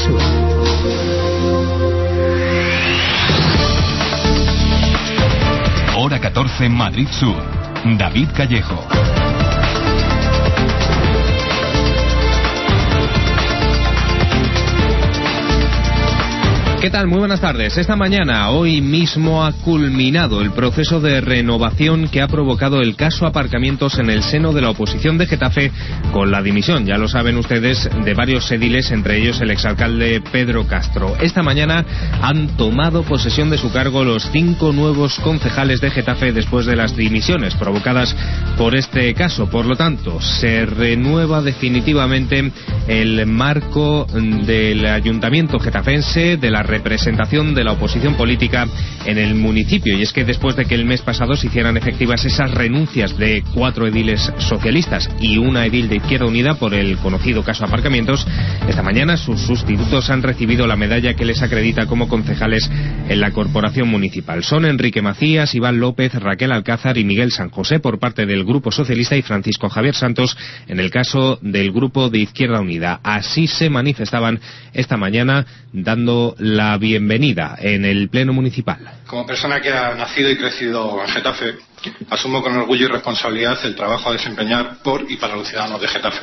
Sur. Hora 14, Madrid Sur. David Callejo. ¿Qué tal? Muy buenas tardes. Esta mañana, hoy mismo, ha culminado el proceso de renovación que ha provocado el caso aparcamientos en el seno de la oposición de Getafe, con la dimisión, ya lo saben ustedes, de varios ediles, entre ellos el exalcalde Pedro Castro. Esta mañana han tomado posesión de su cargo los 5 nuevos concejales de Getafe después de las dimisiones provocadas por este caso. Por lo tanto, se renueva definitivamente el marco del ayuntamiento getafense, de la representación de la oposición política en el municipio. Y es que después de que el mes pasado se hicieran efectivas esas renuncias de 4 ediles socialistas y una edil de Izquierda Unida por el conocido caso aparcamientos, esta mañana sus sustitutos han recibido la medalla que les acredita como concejales en la corporación municipal. Son Enrique Macías, Iván López, Raquel Alcázar y Miguel San José por parte del Grupo Socialista y Francisco Javier Santos en el caso del Grupo de Izquierda Unida. Así se manifestaban esta mañana dando la bienvenida en el Pleno Municipal. Como persona que ha nacido y crecido en Getafe, asumo con orgullo y responsabilidad el trabajo a desempeñar por y para los ciudadanos de Getafe.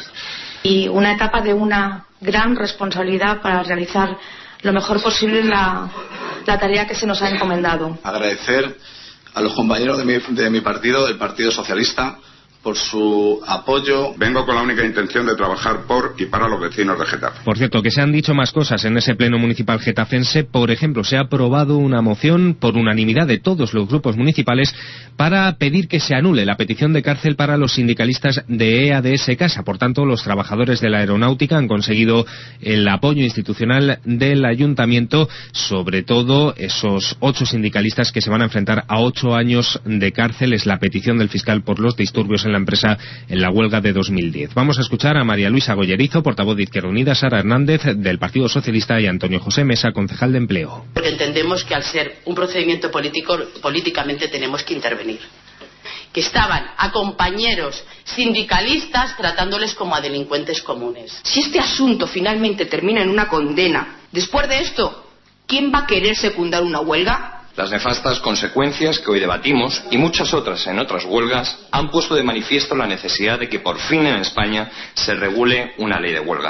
Y una etapa de una gran responsabilidad para realizar lo mejor posible la tarea que se nos ha encomendado. Agradecer a los compañeros de mi partido, del Partido Socialista, por su apoyo. Vengo con la única intención de trabajar por y para los vecinos de Getafe. Por cierto, que se han dicho más cosas en ese pleno municipal getafense. Por ejemplo, se ha aprobado una moción por unanimidad de todos los grupos municipales para pedir que se anule la petición de cárcel para los sindicalistas de EADS Casa. Por tanto, los trabajadores de la aeronáutica han conseguido el apoyo institucional del ayuntamiento, sobre todo esos 8 sindicalistas que se van a enfrentar a 8 años de cárcel. Es la petición del fiscal por los disturbios en la empresa en la huelga de 2010. Vamos a escuchar a María Luisa Goyerizo, portavoz de Izquierda Unida, Sara Hernández del Partido Socialista y Antonio José Mesa, concejal de Empleo. Porque entendemos que al ser un procedimiento político, políticamente tenemos que intervenir. Que estaban a compañeros sindicalistas tratándoles como a delincuentes comunes. Si este asunto finalmente termina en una condena, después de esto, ¿quién va a querer secundar una huelga? Las nefastas consecuencias que hoy debatimos y muchas otras en otras huelgas han puesto de manifiesto la necesidad de que por fin en España se regule una ley de huelga.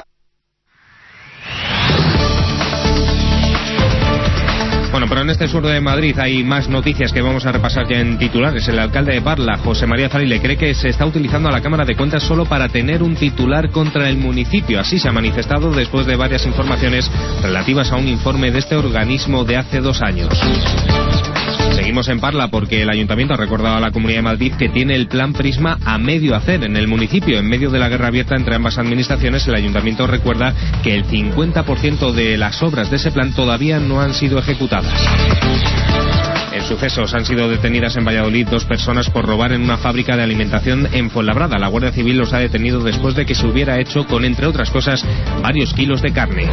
Bueno, pero en este sur de Madrid hay más noticias que vamos a repasar ya en titulares. El alcalde de Parla, José María Fraile, cree que se está utilizando a la Cámara de Cuentas solo para tener un titular contra el municipio. Así se ha manifestado después de varias informaciones relativas a un informe de este organismo de hace 2 años. Seguimos en Parla porque el Ayuntamiento ha recordado a la Comunidad de Madrid que tiene el plan Prisma a medio hacer en el municipio. En medio de la guerra abierta entre ambas administraciones, el Ayuntamiento recuerda que el 50% de las obras de ese plan todavía no han sido ejecutadas. En sucesos han sido detenidas en Valladolid 2 personas por robar en una fábrica de alimentación en Fuenlabrada. La Guardia Civil los ha detenido después de que se hubiera hecho con, entre otras cosas, varios kilos de carne.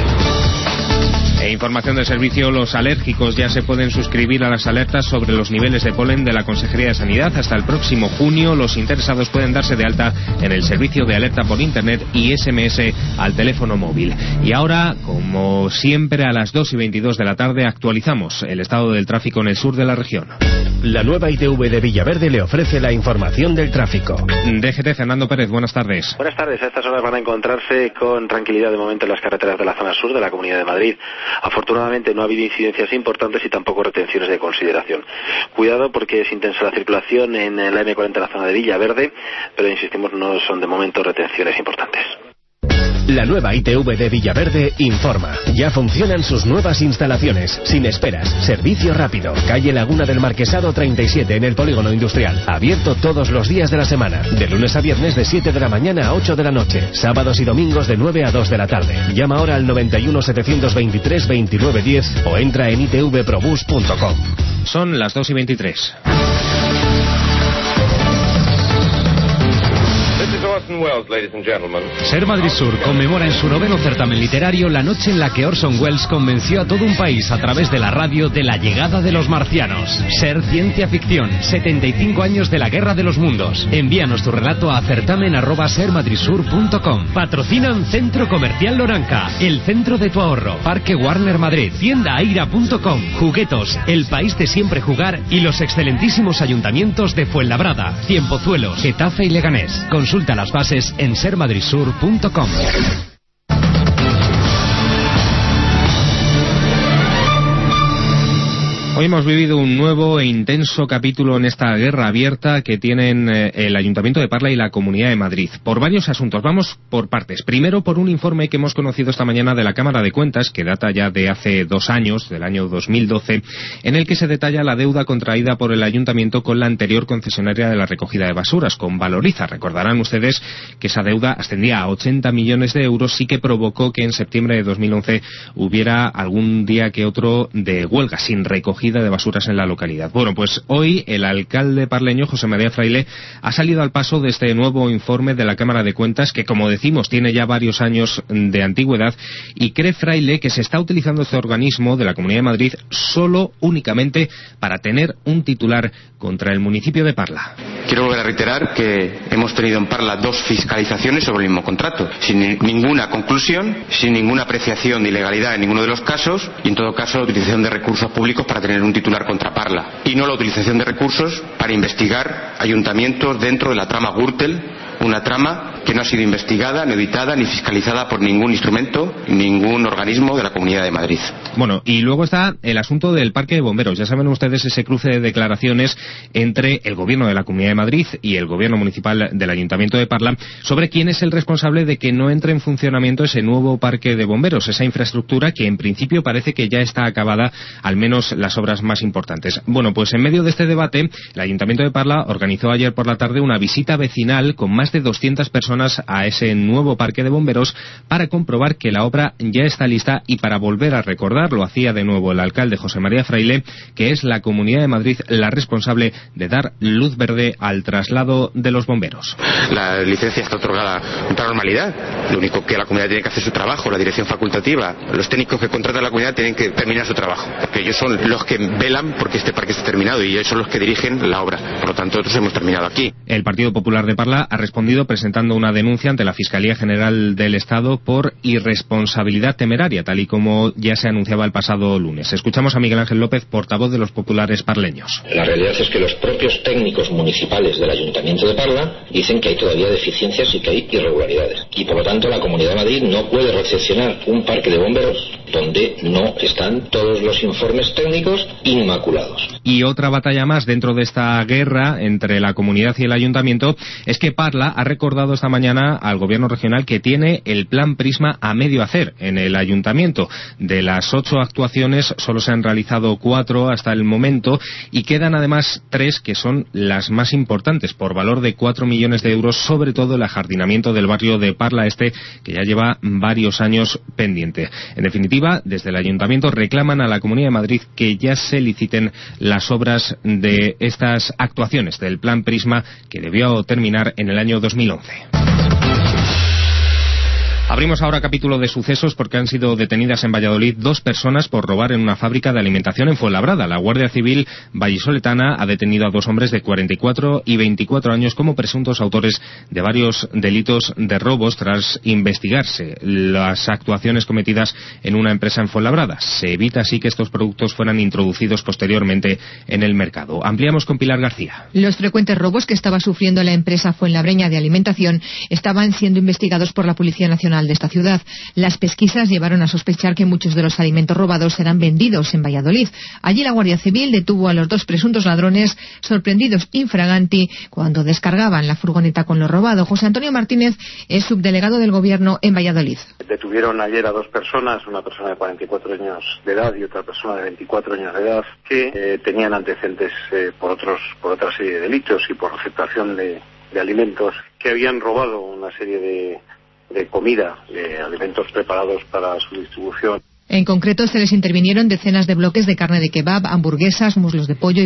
E información del servicio, los alérgicos ya se pueden suscribir a las alertas sobre los niveles de polen de la Consejería de Sanidad. Hasta el próximo junio los interesados pueden darse de alta en el servicio de alerta por internet y SMS al teléfono móvil. Y ahora, como siempre, a las 2:22 de la tarde actualizamos el estado del tráfico en el sur de la región. La nueva ITV de Villaverde le ofrece la información del tráfico. DGT, Fernando Pérez, buenas tardes. Buenas tardes. A estas horas van a encontrarse con tranquilidad de momento en las carreteras de la zona sur de la Comunidad de Madrid. Afortunadamente no ha habido incidencias importantes y tampoco retenciones de consideración. Cuidado porque es intensa la circulación en la M40 en la zona de Villaverde, pero insistimos, no son de momento retenciones importantes. La nueva ITV de Villaverde informa. Ya funcionan sus nuevas instalaciones. Sin esperas. Servicio rápido. Calle Laguna del Marquesado 37 en el Polígono Industrial. Abierto todos los días de la semana. De lunes a viernes de 7 de la mañana a 8 de la noche. Sábados y domingos de 9 a 2 de la tarde. Llama ahora al 91 723 2910 o entra en itvprobus.com. Son las 2:23. Orson Welles, ladies and gentlemen. Ser Madrid Sur conmemora en su 9º certamen literario la noche en la que Orson Welles convenció a todo un país a través de la radio de la llegada de los marcianos. Ser ciencia ficción, 75 años de la Guerra de los Mundos. Envíanos tu relato a certamen@sermadridsur.com. Patrocinan Centro Comercial Loranca, el centro de tu ahorro, Parque Warner Madrid, tienda aira.com, Juguetos, El País de Siempre Jugar y los excelentísimos ayuntamientos de Fuenlabrada, Cienpozuelos, Getafe y Leganés. Consulta las bases en sermadridsur.com. Hoy hemos vivido un nuevo e intenso capítulo en esta guerra abierta que tienen el Ayuntamiento de Parla y la Comunidad de Madrid, por varios asuntos. Vamos por partes. Primero, por un informe que hemos conocido esta mañana de la Cámara de Cuentas, que data ya de hace 2 años, del año 2012, en el que se detalla la deuda contraída por el Ayuntamiento con la anterior concesionaria de la recogida de basuras, con Valoriza. Recordarán ustedes que esa deuda ascendía a 80 millones de euros y que provocó que en septiembre de 2011 hubiera algún día que otro de huelga, sin recogida de basuras en la localidad. Bueno, pues hoy el alcalde parleño, José María Fraile, ha salido al paso de este nuevo informe de la Cámara de Cuentas, que, como decimos, tiene ya varios años de antigüedad, y cree Fraile que se está utilizando este organismo de la Comunidad de Madrid únicamente para tener un titular contra el municipio de Parla. Quiero volver a reiterar que hemos tenido en Parla 2 fiscalizaciones sobre el mismo contrato, sin ninguna conclusión, sin ninguna apreciación de ilegalidad en ninguno de los casos, y en todo caso la utilización de recursos públicos para tener un titular contra Parla, y no la utilización de recursos para investigar ayuntamientos dentro de la trama Gürtel, una trama que no ha sido investigada, ni auditada, ni fiscalizada por ningún instrumento, ningún organismo de la Comunidad de Madrid. Bueno, y luego está el asunto del Parque de Bomberos. Ya saben ustedes ese cruce de declaraciones entre el Gobierno de la Comunidad de Madrid y el Gobierno Municipal del Ayuntamiento de Parla sobre quién es el responsable de que no entre en funcionamiento ese nuevo Parque de Bomberos, esa infraestructura que en principio parece que ya está acabada, al menos las obras más importantes. Bueno, pues en medio de este debate, el Ayuntamiento de Parla organizó ayer por la tarde una visita vecinal con más de 200 personas a ese nuevo Parque de Bomberos para comprobar que la obra ya está lista y para volver a recordar, lo hacía de nuevo el alcalde José María Fraile, que es la Comunidad de Madrid la responsable de dar luz verde al traslado de los bomberos. La licencia está otorgada con toda normalidad. Lo único que la comunidad tiene que hacer su trabajo, la dirección facultativa, los técnicos que contrata la comunidad tienen que terminar su trabajo, porque ellos son los que velan porque este parque esté terminado y ellos son los que dirigen la obra. Por lo tanto, nosotros hemos terminado aquí. El Partido Popular de Parla ha respondido presentando una denuncia ante la Fiscalía General del Estado por irresponsabilidad temeraria, tal y como ya se anunciaba el pasado lunes. Escuchamos a Miguel Ángel López, portavoz de los populares parleños. La realidad es que los propios técnicos municipales del Ayuntamiento de Parla dicen que hay todavía deficiencias y que hay irregularidades. Y por lo tanto la Comunidad de Madrid no puede recepcionar un parque de bomberos donde no están todos los informes técnicos inmaculados. Y otra batalla más dentro de esta guerra entre la comunidad y el ayuntamiento es que Parla ha recordado esta mañana al gobierno regional que tiene el plan Prisma a medio hacer en el ayuntamiento. De las 8 actuaciones solo se han realizado 4 hasta el momento y quedan además 3 que son las más importantes por valor de 4 millones de euros, sobre todo el ajardinamiento del barrio de Parla Este, que ya lleva varios años pendiente. En definitiva, desde el ayuntamiento reclaman a la Comunidad de Madrid que ya se liciten las obras de estas actuaciones del plan Prisma, que debió terminar en el año 2011. Abrimos ahora capítulo de sucesos porque han sido detenidas en Valladolid 2 personas por robar en una fábrica de alimentación en Fuenlabrada. La Guardia Civil vallisoletana ha detenido a 2 hombres de 44 y 24 años como presuntos autores de varios delitos de robos tras investigarse las actuaciones cometidas en una empresa en Fuenlabrada. Se evita así que estos productos fueran introducidos posteriormente en el mercado. Ampliamos con Pilar García. Los frecuentes robos que estaba sufriendo la empresa fuenlabreña de alimentación estaban siendo investigados por la Policía Nacional de esta ciudad. Las pesquisas llevaron a sospechar que muchos de los alimentos robados eran vendidos en Valladolid. Allí la Guardia Civil detuvo a los 2 presuntos ladrones sorprendidos infraganti cuando descargaban la furgoneta con lo robado. José Antonio Martínez es subdelegado del Gobierno en Valladolid. Detuvieron ayer a 2 personas, una persona de 44 años de edad y otra persona de 24 años de edad, que tenían antecedentes por otra serie de delitos y por receptación de alimentos, que habían robado una serie de comida, de alimentos preparados para su distribución. En concreto, se les intervinieron decenas de bloques de carne de kebab, hamburguesas, muslos de pollo y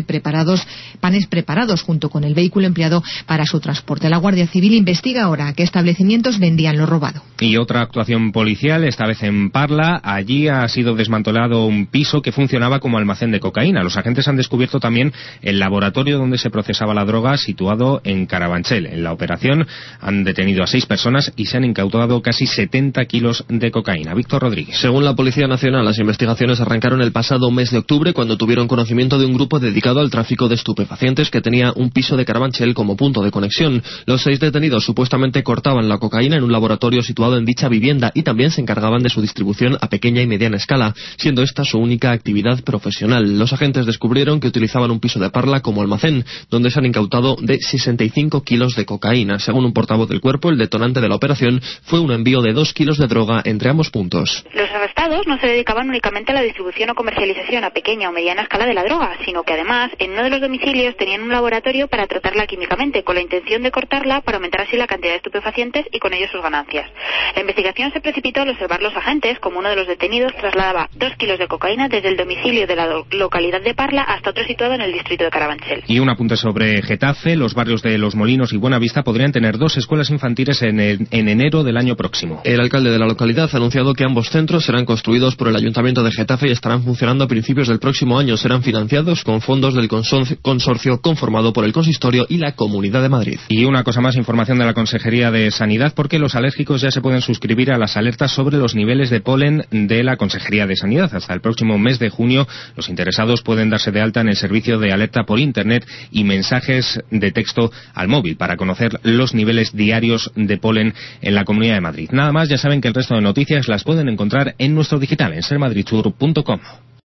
panes preparados, junto con el vehículo empleado para su transporte. La Guardia Civil investiga ahora qué establecimientos vendían lo robado. Y otra actuación policial, esta vez en Parla. Allí ha sido desmantelado un piso que funcionaba como almacén de cocaína. Los agentes han descubierto también el laboratorio donde se procesaba la droga, situado en Carabanchel. En la operación han detenido a 6 personas y se han incautado casi 70 kilos de cocaína. Víctor Rodríguez. Según la Policía Nacional, las investigaciones arrancaron el pasado mes de octubre, cuando tuvieron conocimiento de un grupo dedicado al tráfico de estupefacientes que tenía un piso de Carabanchel como punto de conexión. Los 6 detenidos supuestamente cortaban la cocaína en un laboratorio situado en dicha vivienda y también se encargaban de su distribución a pequeña y mediana escala, siendo esta su única actividad profesional. Los agentes descubrieron que utilizaban un piso de Parla como almacén, donde se han incautado de 65 kilos de cocaína. Según un portavoz del cuerpo, el detonante de la operación fue un envío de 2 kilos de droga entre ambos puntos. Los arrestados no se dedicaban únicamente a la distribución o comercialización a pequeña o mediana escala de la droga, sino que además en uno de los domicilios tenían un laboratorio para tratarla químicamente, con la intención de cortarla para aumentar así la cantidad de estupefacientes y con ello sus ganancias. La investigación se precipitó al observar los agentes como uno de los detenidos trasladaba 2 kilos de cocaína desde el domicilio de la localidad de Parla hasta otro situado en el distrito de Carabanchel. Y un apunte sobre Getafe. Los barrios de Los Molinos y Buenavista podrían tener 2 escuelas infantiles en enero del año próximo. El alcalde de la localidad ha anunciado que ambos centros serán construidos por el Ayuntamiento de Getafe y estarán funcionando a principios del próximo año. Serán financiados con fondos del consorcio conformado por el Consistorio y la Comunidad de Madrid. Y una cosa más, información de la Consejería de Sanidad, porque los alérgicos ya se pueden suscribir a las alertas sobre los niveles de polen de la Consejería de Sanidad. Hasta el próximo mes de junio, los interesados pueden darse de alta en el servicio de alerta por Internet y mensajes de texto al móvil para conocer los niveles diarios de polen en la Comunidad de Madrid. Nada más, ya saben que el resto de noticias las pueden encontrar en nuestro digital, en sermadridsur.com.